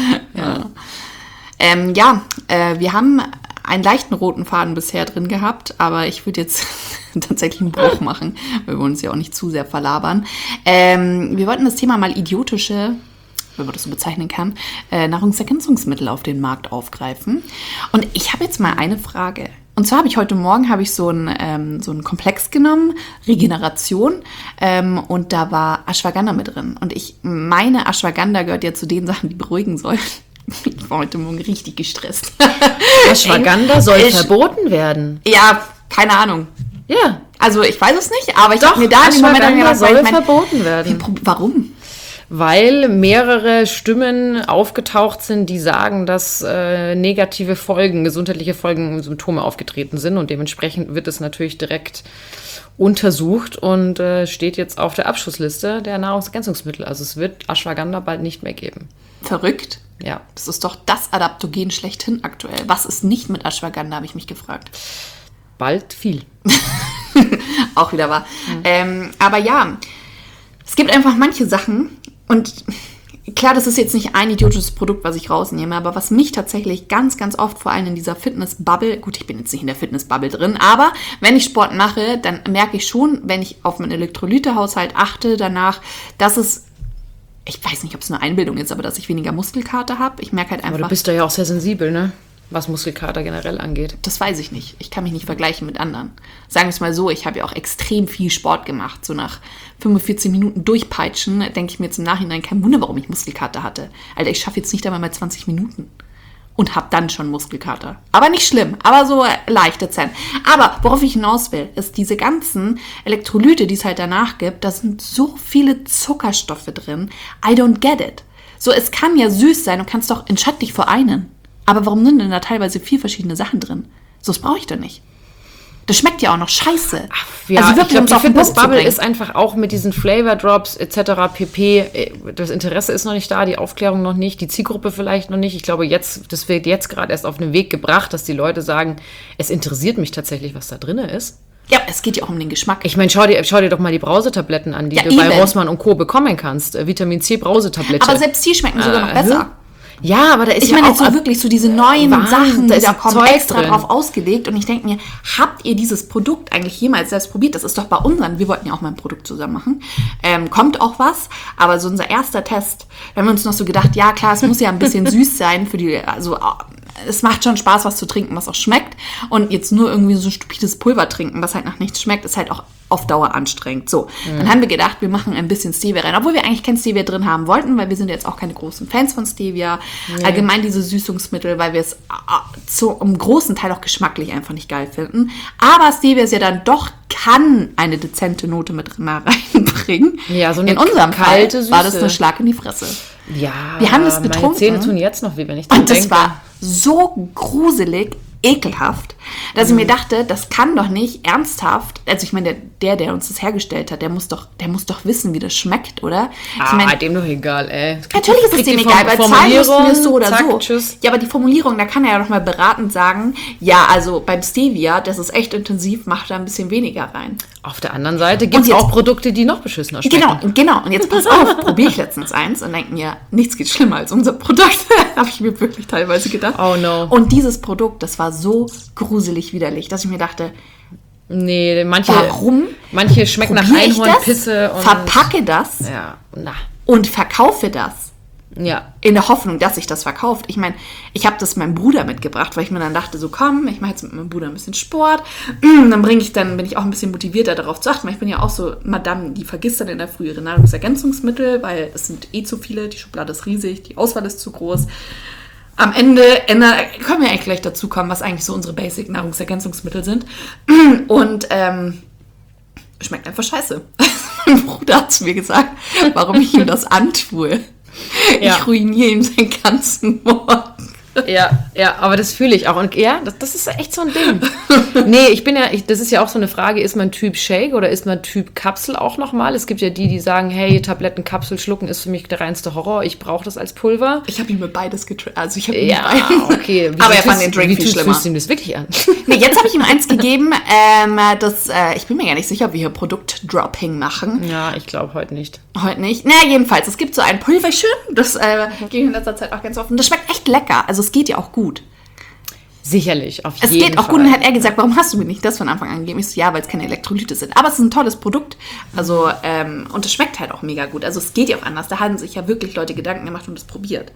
Wir haben einen leichten roten Faden bisher drin gehabt, aber ich würde jetzt tatsächlich einen Bruch machen, weil wir uns ja auch nicht zu sehr verlabern. Wir wollten das Thema mal idiotische, wenn man das so bezeichnen kann, Nahrungsergänzungsmittel auf den Markt aufgreifen. Und ich habe jetzt mal eine Frage. Und zwar habe ich heute Morgen so einen Komplex genommen, Regeneration, und da war Ashwagandha mit drin. Und ich meine, Ashwagandha gehört ja zu den Sachen, die beruhigen sollen. Ich war heute Morgen richtig gestresst. Ashwagandha soll verboten werden. Ja, keine Ahnung. Ja. Also ich weiß es nicht, aber ich habe mir da in dem Moment dann Ashwagandha gedacht, weil soll ich mein, verboten werden. Warum? weil mehrere Stimmen aufgetaucht sind, die sagen, dass negative Folgen, gesundheitliche Folgen, Symptome aufgetreten sind und dementsprechend wird es natürlich direkt untersucht und steht jetzt auf der Abschussliste der Nahrungsergänzungsmittel. Also es wird Ashwagandha bald nicht mehr geben. Verrückt. Ja. Das ist doch das Adaptogen schlechthin aktuell. Was ist nicht mit Ashwagandha, habe ich mich gefragt. Bald viel. Auch wieder wahr. Aber ja, es gibt einfach manche Sachen und klar, das ist jetzt nicht ein idiotisches Produkt, was ich rausnehme, aber was mich tatsächlich ganz, ganz oft, vor allem in dieser Fitness-Bubble, gut, ich bin jetzt nicht in der Fitness-Bubble drin, aber wenn ich Sport mache, dann merke ich schon, wenn ich auf meinen Elektrolytehaushalt achte danach, dass es, ich weiß nicht, ob es eine Einbildung ist, aber dass ich weniger Muskelkater habe. Ich merke halt einfach... Aber du bist da ja auch sehr sensibel, ne? Was Muskelkater generell angeht. Das weiß ich nicht. Ich kann mich nicht vergleichen mit anderen. Sagen wir es mal so, ich habe ja auch extrem viel Sport gemacht. So nach 45 Minuten durchpeitschen, denke ich mir jetzt im Nachhinein, kein Wunder, warum ich Muskelkater hatte. Alter, ich schaffe jetzt nicht einmal mal 20 Minuten. Und habe dann schon Muskelkater. Aber nicht schlimm, aber so leicht dezent. Aber worauf ich hinaus will, ist diese ganzen Elektrolyte, die es halt danach gibt, da sind so viele Zuckerstoffe drin. I don't get it. So, es kann ja süß sein, du kannst doch entscheid dich für einen. Aber warum sind denn da teilweise 4 verschiedene Sachen drin? So, das brauche ich doch nicht. Das schmeckt ja auch noch scheiße. Ja, also ich glaube, die auf den Punkt zu Fitness-Bubble bringen. ist einfach auch mit diesen Flavor Drops etc. pp. Das Interesse ist noch nicht da, die Aufklärung noch nicht, die Zielgruppe vielleicht noch nicht. Ich glaube, das wird jetzt gerade erst auf den Weg gebracht, dass die Leute sagen, es interessiert mich tatsächlich, was da drin ist. Ja, es geht ja auch um den Geschmack. Ich meine, schau dir doch mal die Brausetabletten an, die Ja, du bei eben. Rossmann und Co. bekommen kannst. Vitamin C Brausetablette. Aber selbst die schmecken sogar noch besser. Ja, aber da ist Ich ja meine auch jetzt so wirklich so diese neuen Wahnsinn, Sachen, da die ist da kommen, Zeug extra drin. drauf ausgelegt. Und ich denke mir, habt ihr dieses Produkt eigentlich jemals selbst probiert? Das ist doch bei unseren, wir wollten ja auch mal ein Produkt zusammen machen. Kommt auch was, aber so unser erster Test, da haben wir uns noch so gedacht, ja klar, es muss ja ein bisschen süß sein für die, also es macht schon Spaß, was zu trinken, was auch schmeckt. Und jetzt nur irgendwie so stupides Pulver trinken, was halt nach nichts schmeckt, ist halt auch auf Dauer anstrengend. So, dann haben wir gedacht, wir machen ein bisschen Stevia rein, obwohl wir eigentlich kein Stevia drin haben wollten, weil wir sind jetzt auch keine großen Fans von Stevia. Nee. Allgemein diese Süßungsmittel, weil wir es im großen Teil auch geschmacklich einfach nicht geil finden. Aber Stevia ist ja dann doch, kann eine dezente Note mit drin reinbringen. Ja, so eine in unserem kalte Fall Süße. war das ein Schlag in die Fresse. Ja, wir haben das meine getrunken. Zähne tun jetzt noch weh, wenn ich dran Und das denke. war so gruselig, ekelhaft, dass ich mir dachte, das kann doch nicht ernsthaft, also ich meine, der uns das hergestellt hat, der muss doch wissen, wie das schmeckt, oder? Ich meine, dem doch egal, ey. natürlich ist es dem egal, weil zahlen müssen wir es so oder so. Tschüss. Ja, aber die Formulierung, da kann er ja noch mal beratend sagen, ja, also beim Stevia, das ist echt intensiv, macht da ein bisschen weniger rein. Auf der anderen Seite gibt es auch Produkte, die noch beschissener schmecken. Genau. Und jetzt pass auf, probiere ich letztens eins und denke mir, nichts geht schlimmer als unser Produkt. Habe ich mir wirklich teilweise gedacht. Oh no. Und dieses Produkt, das war so gruselig widerlich, dass ich mir dachte, nee, warum? Manche schmecken nach Probiere ich Einhornpisse. das, verpacke das und verkaufe das. Ja. In der Hoffnung, dass sich das verkauft. Ich meine, ich habe das meinem Bruder mitgebracht, weil ich mir dann dachte, so komm, ich mache jetzt mit meinem Bruder ein bisschen Sport. Dann bin ich auch ein bisschen motivierter darauf zu achten, weil ich bin ja auch so Madame, die vergisst dann in der Früh ihre Nahrungsergänzungsmittel, weil es sind zu viele, die Schublade ist riesig, die Auswahl ist zu groß. Am Ende können wir eigentlich gleich dazu kommen, was eigentlich so unsere Basic-Nahrungsergänzungsmittel sind. Und schmeckt einfach scheiße. Mein Bruder hat zu mir gesagt, warum ich ihm das antue. Ja. Ich ruiniere ihm seinen ganzen Morgen. Ja, aber das fühle ich auch. Und ja, das ist echt so ein Ding. Nee, das ist ja auch so eine Frage, ist man Typ Shake oder ist man Typ Kapsel auch nochmal? Es gibt ja die sagen, hey, Tablettenkapsel schlucken ist für mich der reinste Horror, ich brauche das als Pulver. Ich habe ihm mit beides getrunken. Also ich habe okay. Aber er fand den Drink viel schlimmer. Wie fühlst du ihm das wirklich an? Nee, jetzt habe ich ihm eins gegeben, ich bin mir gar nicht sicher, ob wir hier Produktdropping machen. Ja, ich glaube heute nicht. Heute nicht. Naja, jedenfalls, es gibt so ein Pulverchen, das gebe ich in letzter Zeit auch ganz offen. Das schmeckt echt lecker, also es geht ja auch gut. Sicherlich, auf jeden Fall. Es geht auch gut, und hat er gesagt, warum hast du mir nicht das von Anfang an gegeben? Ich so, ja, weil es keine Elektrolyte sind. Aber es ist ein tolles Produkt, also, und es schmeckt halt auch mega gut. Also es geht ja auch anders, da haben sich ja wirklich Leute Gedanken gemacht und das probiert.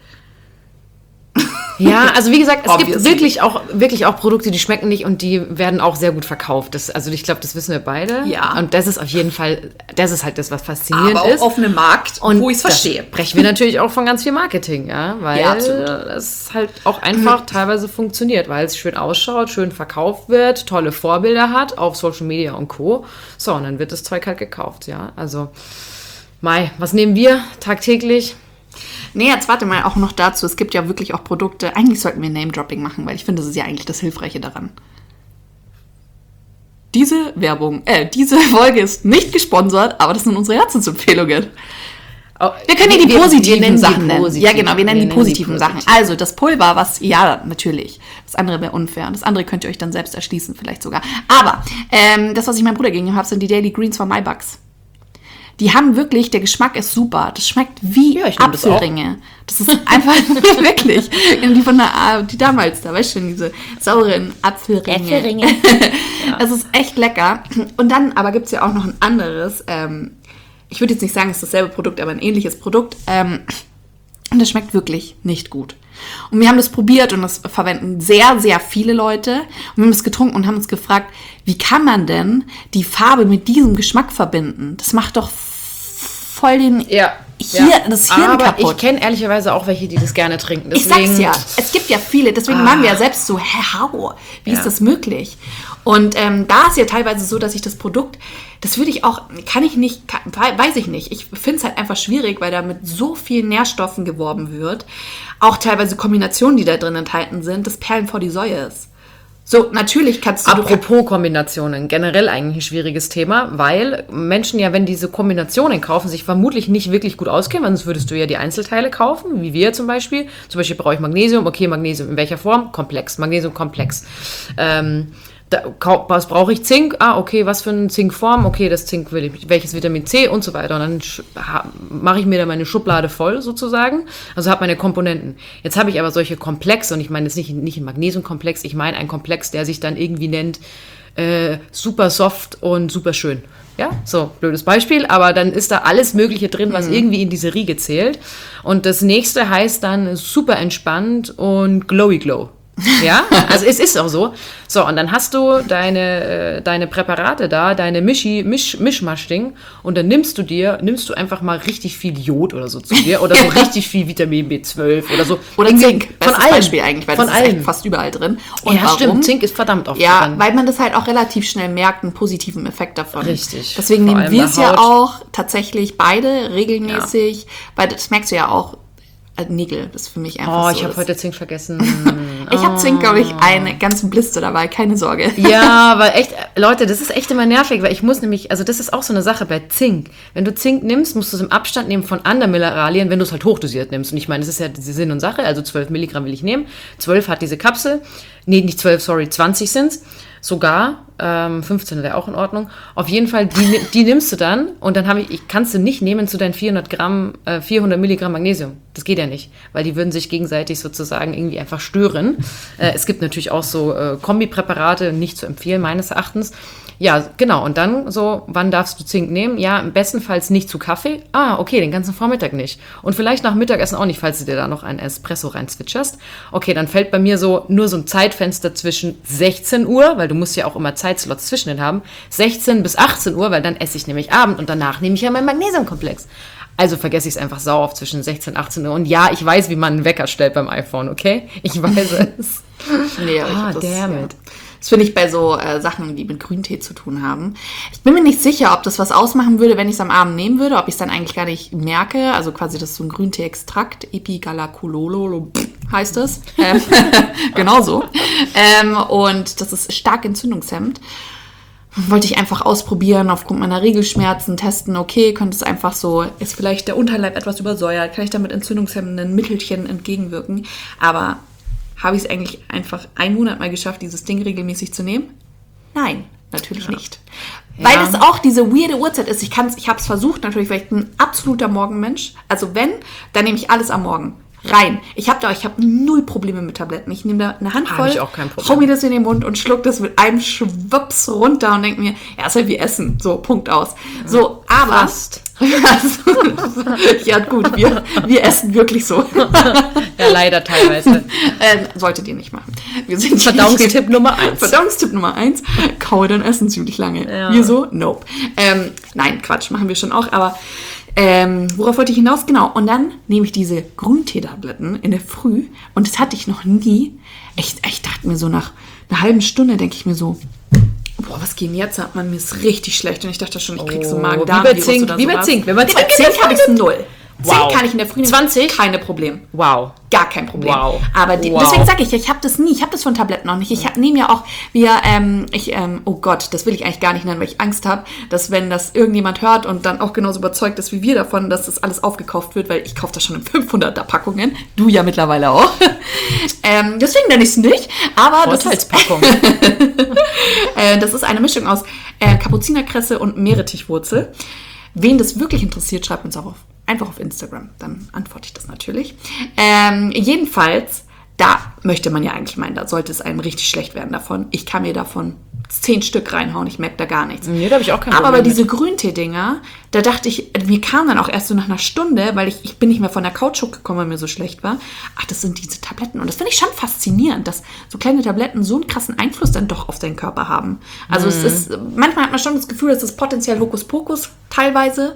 Ja, also wie gesagt, es Obviously. gibt wirklich auch Produkte, die schmecken nicht und die werden auch sehr gut verkauft. Also ich glaube, das wissen wir beide. Ja. Und das ist auf jeden Fall, das ist halt das, was faszinierend Aber auch ist. auf einem Markt, und wo ich es verstehe. Sprechen wir natürlich auch von ganz viel Marketing, ja, weil Ja, absolut. es halt auch einfach teilweise funktioniert, weil es schön ausschaut, schön verkauft wird, tolle Vorbilder hat auf Social Media und Co. So, und dann wird das Zeug halt gekauft, ja. Also Mai, was nehmen wir tagtäglich? Nee, jetzt warte mal auch noch dazu. Es gibt ja wirklich auch Produkte. Eigentlich sollten wir Name-Dropping machen, weil ich finde, das ist ja eigentlich das Hilfreiche daran. Diese Folge ist nicht gesponsert, aber das sind unsere Herzensempfehlungen. Wir können ja die positiven Sachen nennen. Ja, genau, wir nennen die positiven Sachen. Also, das Pulver, natürlich. Das andere wäre unfair. Das andere könnt ihr euch dann selbst erschließen, vielleicht sogar. Aber das, was ich meinem Bruder gegeben habe, sind die Daily Greens von MyBucks. Die haben wirklich, der Geschmack ist super. Das schmeckt wie Apfelringe. Das ist einfach wirklich. Die damals, da weißt du schon, diese sauren Apfelringe. Ja. Das ist echt lecker. Und dann aber gibt es ja auch noch ein anderes, ich würde jetzt nicht sagen, es ist dasselbe Produkt, aber ein ähnliches Produkt. Und das schmeckt wirklich nicht gut. Und wir haben das probiert und das verwenden sehr, sehr viele Leute. Und wir haben es getrunken und haben uns gefragt, wie kann man denn die Farbe mit diesem Geschmack verbinden? Das macht doch voll das Hirn aber kaputt. Ich kenne ehrlicherweise auch welche, die das gerne trinken. Deswegen, ich sag's ja, es gibt ja viele. Deswegen waren wir ja selbst so, wie ist das möglich? Und da ist ja teilweise so, dass ich das Produkt, das würde ich auch, weiß ich nicht. Ich finde es halt einfach schwierig, weil da mit so vielen Nährstoffen geworben wird. Auch teilweise Kombinationen, die da drin enthalten sind, das Perlen vor die Säue ist. So, natürlich kannst du... Apropos Kombinationen, generell eigentlich ein schwieriges Thema, weil Menschen ja, wenn diese Kombinationen kaufen, sich vermutlich nicht wirklich gut auskennen, sonst würdest du ja die Einzelteile kaufen, wie wir zum Beispiel. Zum Beispiel brauche ich Magnesium, okay, Magnesium in welcher Form? Komplex, Magnesium-Komplex. Was brauche ich? Zink? Okay, was für eine Zinkform? Okay, das Zink will ich, welches Vitamin C und so weiter. Und dann mache ich mir da meine Schublade voll sozusagen. Also habe meine Komponenten. Jetzt habe ich aber solche Komplexe, und ich meine jetzt nicht ein Magnesiumkomplex, ich meine einen Komplex, der sich dann irgendwie nennt super soft und super schön. Ja, so, blödes Beispiel, aber dann ist da alles Mögliche drin, was irgendwie in diese Riege zählt. Und das nächste heißt dann super entspannt und glowy glow. Ja, also es ist auch so. So, und dann hast du deine Präparate da, deine Mischmasch-Ding, und dann nimmst du einfach mal richtig viel Jod oder so zu dir oder so richtig viel Vitamin B12 oder so. Oder Zink, von allem. Beispiel eigentlich, weil das ist echt fast überall drin. Und ja, warum? Stimmt, Zink ist verdammt oft drin. Weil man das halt auch relativ schnell merkt, einen positiven Effekt davon. Richtig. Deswegen nehmen wir es ja auch tatsächlich beide regelmäßig, weil das merkst du ja auch. Nägel, das ist für mich einfach so. Ich habe heute Zink vergessen. Ich habe Zink, glaube ich, einen ganzen Blister dabei, keine Sorge. Ja, weil echt, Leute, das ist echt immer nervig, weil ich muss nämlich, also das ist auch so eine Sache bei Zink. Wenn du Zink nimmst, musst du es im Abstand nehmen von anderen Mineralien, wenn du es halt hochdosiert nimmst. Und ich meine, das ist ja die Sinn und Sache, also 12 Milligramm will ich nehmen. 12 hat diese Kapsel. Nee, nicht 12, sorry, 20 sind's. Sogar, 15 wäre auch in Ordnung. Auf jeden Fall, die nimmst du dann, und dann kannst du nicht nehmen zu deinen 400 Milligramm Magnesium. Das geht ja nicht, weil die würden sich gegenseitig sozusagen irgendwie einfach stören. Es gibt natürlich auch so Kombipräparate, nicht zu empfehlen, meines Erachtens. Ja, genau. Und dann so, wann darfst du Zink nehmen? Ja, im bestenfalls nicht zu Kaffee. Okay, den ganzen Vormittag nicht. Und vielleicht nach Mittagessen auch nicht, falls du dir da noch einen Espresso reinzwitscherst. Okay, dann fällt bei mir nur so ein Zeitfenster zwischen 16 Uhr, weil du musst ja auch immer Zeitslots zwischen den haben, 16 bis 18 Uhr, weil dann esse ich nämlich Abend und danach nehme ich ja meinen Magnesiumkomplex. Also vergesse ich es einfach sau oft zwischen 16 und 18 Uhr. Und ja, ich weiß, wie man einen Wecker stellt beim iPhone, okay? Ich weiß es. Nee, damit. Das finde ich bei so Sachen, die mit Grüntee zu tun haben. Ich bin mir nicht sicher, ob das was ausmachen würde, wenn ich es am Abend nehmen würde, ob ich es dann eigentlich gar nicht merke. Also quasi, das ist so ein Grüntee-Extrakt, Epigalacololo heißt es. Genau so. Und das ist stark entzündungshemmend. Wollte ich einfach ausprobieren, aufgrund meiner Regelschmerzen testen, okay, könnte es einfach so, ist vielleicht der Unterleib etwas übersäuert, kann ich damit entzündungshemmenden Mittelchen entgegenwirken, aber habe ich es eigentlich einfach einen Monat mal geschafft, dieses Ding regelmäßig zu nehmen? Nein, natürlich nicht. Ja. Weil es auch diese weirde Uhrzeit ist. Ich habe es versucht, natürlich, weil ich ein absoluter Morgenmensch. Also wenn, dann nehme ich alles am Morgen. Rein. Ich habe 0 Probleme mit Tabletten. Ich nehme da eine Handvoll, ich auch kein Problem. hau mir das in den Mund und schluck das mit einem Schwupps runter und denke mir, ja, ist halt wie Essen. So, Punkt aus. So, aber... Fast. Ja, gut, wir essen wirklich so. Ja, leider teilweise. Solltet ihr nicht machen. Wir sind Verdauungstipp Nummer 1. Verdauungstipp Nummer 1. Kaue dein Essen ziemlich lange. Ja. Wir so? Nope. Nein, Quatsch, machen wir schon auch, aber worauf wollte ich hinaus? Genau, und dann nehme ich diese Grünteetabletten in der Früh und das hatte ich noch nie. Ich dachte mir so, nach einer halben Stunde denke ich mir so, boah, was geht denn jetzt ab? Man, mir ist richtig schlecht. Und ich dachte schon, ich krieg so Wie Magen-Darm-Virus bei Zink. oder Wie bei sowas. Zink. Wenn man Nee, bei Zink habe ich 0. Wow. 10 kann ich in der Früh nehmen. 20? Keine Problem. Wow. Gar kein Problem. Wow. Aber Wow. deswegen sage ich habe das nie. Ich habe das von Tabletten noch nicht. Ich nehme ja auch, oh Gott, das will ich eigentlich gar nicht nennen, weil ich Angst habe, dass wenn das irgendjemand hört und dann auch genauso überzeugt ist wie wir davon, dass das alles aufgekauft wird, weil ich kaufe das schon in 500er Packungen. Du ja mittlerweile auch. Deswegen nenne ich es nicht. Aber Vorteilspackung. das ist eine Mischung aus Kapuzinerkresse und Meerrettichwurzel. Wen das wirklich interessiert, schreibt uns auch einfach auf Instagram. Dann antworte ich das natürlich. Jedenfalls, da möchte man ja eigentlich meinen, da sollte es einem richtig schlecht werden davon. Ich kann mir davon 10 Stück reinhauen, ich merke da gar nichts. Nee, da habe ich auch keinen Aber Problem bei diese Grüntee-Dinger, da dachte ich, mir kam dann auch erst so nach einer Stunde, weil ich bin nicht mehr von der Couch hochgekommen, weil mir so schlecht war. Ach, das sind diese Tabletten. Und das finde ich schon faszinierend, dass so kleine Tabletten so einen krassen Einfluss dann doch auf deinen Körper haben. Also es ist, manchmal hat man schon das Gefühl, dass es potenziell Hokuspokus teilweise.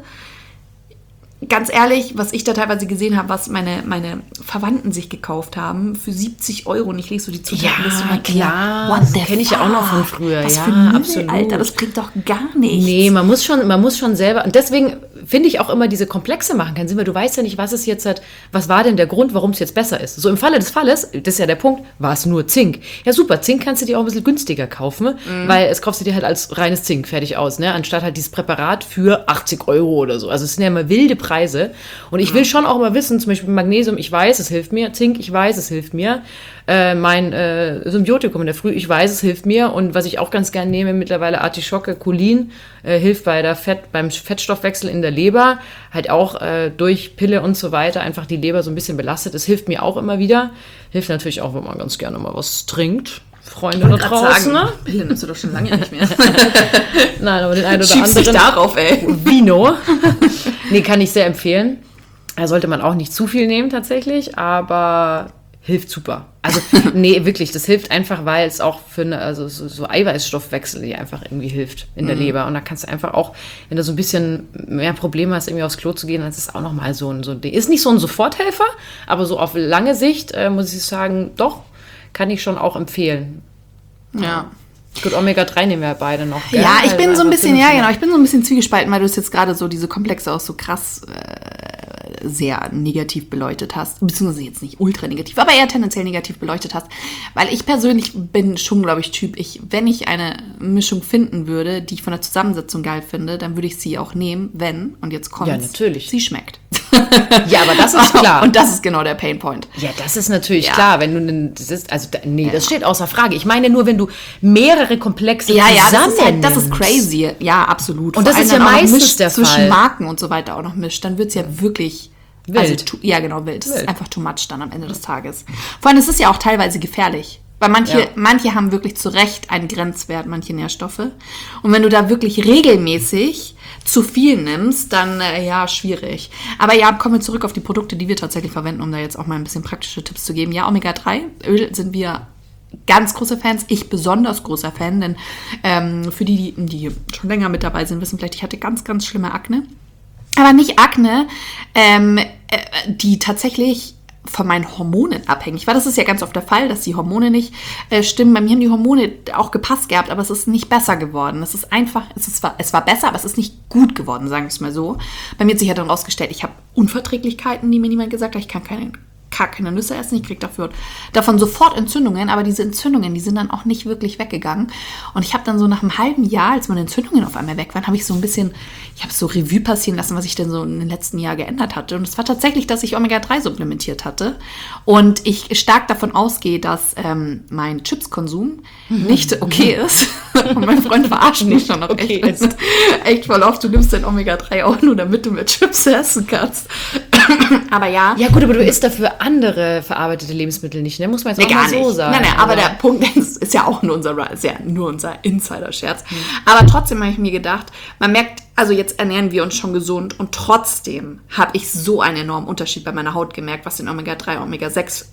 Ganz ehrlich, was ich da teilweise gesehen habe, was meine Verwandten sich gekauft haben, für 70 €. Und ich lese so die Zutaten. Ja, klar. Das kenne ich ja auch noch von früher. Was ja, für Müll, absolut. Alter, das bringt doch gar nichts. Nee, man muss schon selber, und deswegen finde ich auch immer, diese Komplexe machen keinen Sinn, weil du weißt ja nicht, was war denn der Grund, warum es jetzt besser ist. So im Falle des Falles, das ist ja der Punkt, war es nur Zink. Ja super, Zink kannst du dir auch ein bisschen günstiger kaufen, weil es kaufst du dir halt als reines Zink fertig aus, ne? Anstatt halt dieses Präparat für 80 € oder so. Also es sind ja immer wilde Preise. Und ich will schon auch mal wissen, zum Beispiel Magnesium, ich weiß, es hilft mir. Zink, ich weiß, es hilft mir. Mein Symbiotikum in der Früh, ich weiß, es hilft mir. Und was ich auch ganz gerne nehme, mittlerweile Artischocke, Cholin, hilft beim Fettstoffwechsel in der Leber. Halt auch durch Pille und so weiter einfach die Leber so ein bisschen belastet. Es hilft mir auch immer wieder. Hilft natürlich auch, wenn man ganz gerne mal was trinkt. Freunde da draußen, ne? Pille nimmst du doch schon lange nicht mehr. Nein, aber den einen oder Schiebst anderen. dich darauf, ey. Vino. Nee, kann ich sehr empfehlen. Da sollte man auch nicht zu viel nehmen tatsächlich, aber hilft super. Also, nee, wirklich, das hilft einfach, weil es auch für so Eiweißstoffwechsel die einfach irgendwie hilft in der Leber. Und da kannst du einfach auch, wenn du so ein bisschen mehr Probleme hast, irgendwie aufs Klo zu gehen, dann ist es auch nochmal so ein Ding. Ist nicht so ein Soforthelfer, aber so auf lange Sicht, muss ich sagen, doch, kann ich schon auch empfehlen. Ja. Gut, Omega-3 nehmen wir beide noch. Gell? Ja, ich bin Also so ein bisschen, einfach ja genau, ich bin so ein bisschen zwiegespalten, weil du es jetzt gerade so diese Komplexe auch so krass sehr negativ beleuchtet hast, beziehungsweise jetzt nicht ultra negativ, aber eher tendenziell negativ beleuchtet hast, weil ich persönlich bin schon, glaube ich, Typ, wenn ich eine Mischung finden würde, die ich von der Zusammensetzung geil finde, dann würde ich sie auch nehmen, wenn, und jetzt kommt's, Ja, natürlich. sie schmeckt. Ja, aber das ist klar. Und das ist genau der Painpoint. Ja, das ist natürlich klar, wenn du das steht außer Frage. Ich meine nur, wenn du mehrere Komplexe zusammen das ist crazy. Ja, absolut. Und das ist ja meistens der Fall. Zwischen Marken und so weiter auch noch mischt, dann wird es ja wirklich wild. Also, wild. Das ist einfach too much dann am Ende des Tages. Vor allem, es ist ja auch teilweise gefährlich. Weil manche haben wirklich zu Recht einen Grenzwert, manche Nährstoffe. Und wenn du da wirklich regelmäßig zu viel nimmst, dann schwierig. Aber ja, kommen wir zurück auf die Produkte, die wir tatsächlich verwenden, um da jetzt auch mal ein bisschen praktische Tipps zu geben. Ja, Omega-3 Öl sind wir ganz große Fans. Ich besonders großer Fan, denn für die schon länger mit dabei sind, wissen vielleicht, ich hatte ganz, ganz schlimme Akne. Aber nicht Akne, die tatsächlich von meinen Hormonen abhängig war. Das ist ja ganz oft der Fall, dass die Hormone nicht stimmen. Bei mir haben die Hormone auch gepasst gehabt, aber es ist nicht besser geworden. Es war besser, aber es ist nicht gut geworden, sagen wir es mal so. Bei mir hat sich ja dann rausgestellt, ich habe Unverträglichkeiten, die mir niemand gesagt hat. Ich kann keine Nüsse essen, ich kriege davon sofort Entzündungen, aber diese Entzündungen, die sind dann auch nicht wirklich weggegangen. Und ich habe dann so nach einem halben Jahr, als meine Entzündungen auf einmal weg waren, habe ich so ein bisschen, ich habe so Revue passieren lassen, was ich denn so in den letzten Jahren geändert hatte. Und es war tatsächlich, dass ich Omega-3 supplementiert hatte. Und ich stark davon ausgehe, dass mein Chipskonsum nicht okay ist. Und mein Freund verarscht mich schon noch echt voll oft. Du nimmst dein Omega-3 auch nur, damit du mehr Chips essen kannst. Aber ja. Ja gut, aber du isst dafür andere verarbeitete Lebensmittel nicht, ne? Muss man jetzt auch mal so sagen. Nein, aber der Punkt ist ja auch nur unser Insider-Scherz. Aber trotzdem habe ich mir gedacht, man merkt, also jetzt ernähren wir uns schon gesund und trotzdem habe ich so einen enormen Unterschied bei meiner Haut gemerkt, was den Omega-3, Omega-6,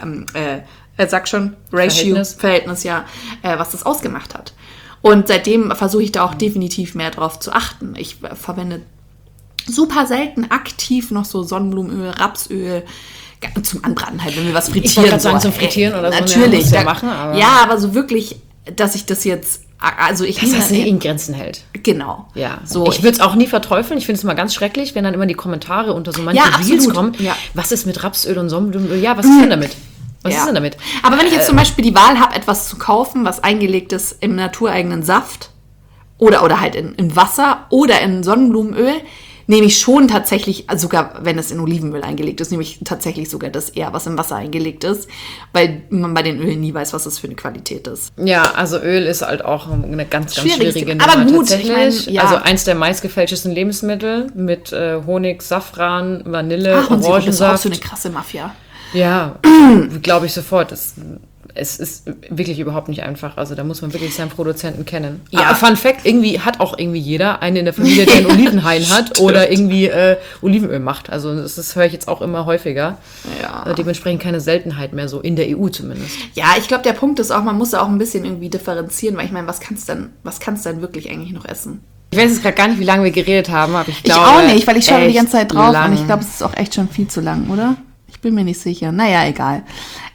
sag schon, Verhältnis, was das ausgemacht hat. Und seitdem versuche ich da auch definitiv mehr drauf zu achten. Ich verwende super selten aktiv noch so Sonnenblumenöl, Rapsöl, zum Anbraten halt, wenn wir was frittieren. Ich wollte gerade sagen, zum Frittieren oder so. Natürlich. Ja, machen, aber ja, aber so wirklich, dass ich das jetzt Also ich dass das nicht in Grenzen hält. Genau. Ja, So, ich würde es auch nie verteufeln. Ich finde es immer ganz schrecklich, wenn dann immer die Kommentare unter so manchen Reels kommen. Ja. Was ist mit Rapsöl und Sonnenblumenöl? Ja, was ist denn damit? Was ist denn damit? Aber wenn ich jetzt zum Beispiel die Wahl habe, etwas zu kaufen, was eingelegt ist im natureigenen Saft oder halt in Wasser oder in Sonnenblumenöl, nehme ich schon tatsächlich, sogar wenn es in Olivenöl eingelegt ist, nehme ich tatsächlich sogar das eher, was im Wasser eingelegt ist, weil man bei den Ölen nie weiß, was das für eine Qualität ist. Ja, also Öl ist halt auch eine ganz schwierige Nummer. Aber gut, tatsächlich. Also eins der meistgefälschten Lebensmittel mit Honig, Safran, Vanille, Orangensaft. Das ist auch so eine krasse Mafia. Ja, glaube ich sofort. Es ist wirklich überhaupt nicht einfach. Also da muss man wirklich seinen Produzenten kennen. Ja. Fun Fact, irgendwie hat auch jeder einen in der Familie, der einen Olivenhain hat oder irgendwie Olivenöl macht. Also das höre ich jetzt auch immer häufiger. Ja. Dementsprechend keine Seltenheit mehr, so in der EU zumindest. Ja, ich glaube, der Punkt ist auch, man muss da auch ein bisschen irgendwie differenzieren, weil ich meine, was kannst du denn wirklich eigentlich noch essen? Ich weiß jetzt gerade gar nicht, wie lange wir geredet haben, aber ich glaube... Ich auch nicht, weil ich schaue die ganze Zeit drauf lang. Und ich glaube, es ist auch echt schon viel zu lang, oder? Ich bin mir nicht sicher. Naja, egal.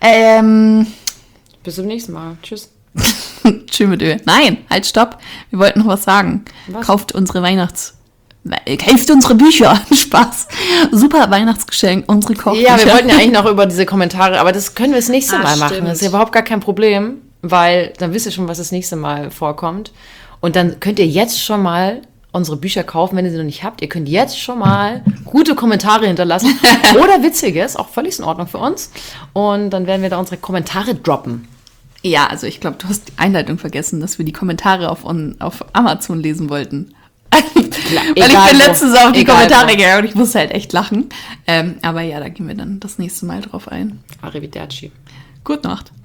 Bis zum nächsten Mal. Tschüss. Tschüss mit Öl. Nein, halt, stopp. Wir wollten noch was sagen. Was? Kauft unsere Kauft unsere Bücher. Spaß. Super Weihnachtsgeschenk, unsere Kochbücher. Ja, wir wollten ja eigentlich noch über diese Kommentare, aber das können wir das nächste Mal machen. Stimmt. Das ist ja überhaupt gar kein Problem, weil dann wisst ihr schon, was das nächste Mal vorkommt. Und dann könnt ihr jetzt schon mal unsere Bücher kaufen, wenn ihr sie noch nicht habt. Ihr könnt jetzt schon mal gute Kommentare hinterlassen oder Witziges, auch völlig in Ordnung für uns. Und dann werden wir da unsere Kommentare droppen. Ja, also ich glaube, du hast die Einleitung vergessen, dass wir die Kommentare auf Amazon lesen wollten. Weil ich bin letztens auf die Kommentare gegangen und ich musste halt echt lachen. Aber ja, da gehen wir dann das nächste Mal drauf ein. Arrivederci. Gute Nacht.